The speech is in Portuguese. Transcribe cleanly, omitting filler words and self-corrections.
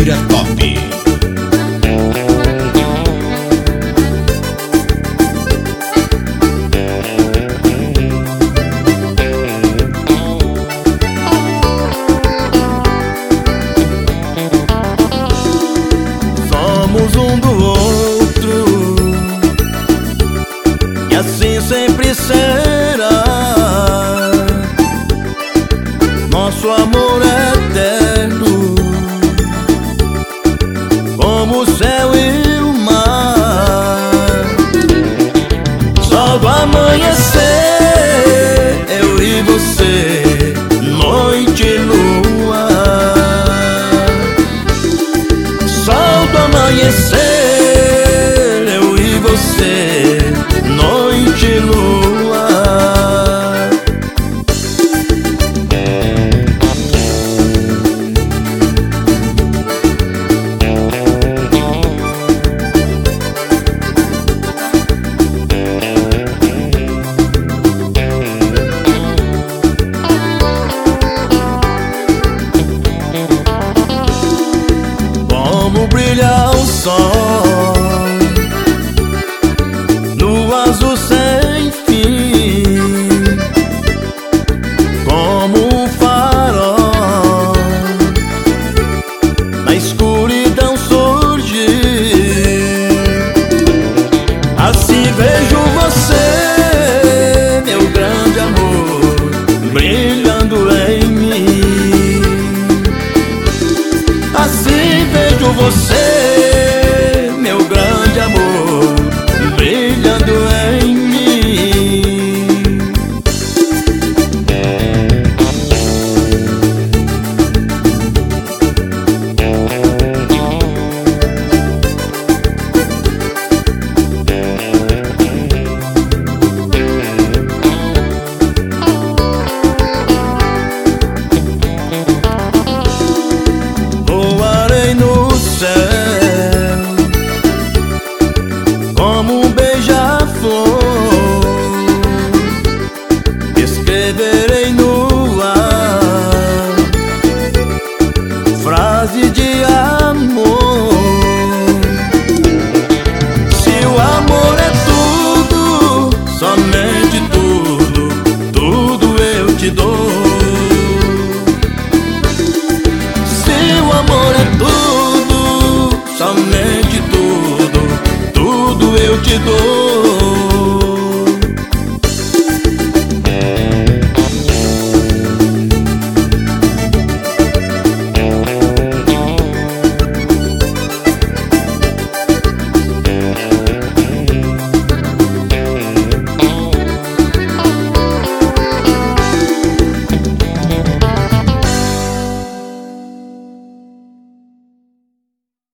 Família Top. Somos um do outro e assim sempre será. Nosso amor é eterno, como o céu e o mar. Sol do amanhecer, eu e você, noite e lua. Sol do amanhecer, eu e você, noite e lua. Como brilha o sol no azul sem fim, como um farol na escuridão surgir. Assim vejo você, meu grande amor, brilhando em mim. Assim vejo você, meu grande amor, brilhando em mim. Voarei no céu como um beija-flor, escreverei no ar frase de amor. Se o amor é tudo, somente tudo, tudo eu te dou. Se o amor é tudo, somente tudo, tudo eu te dou.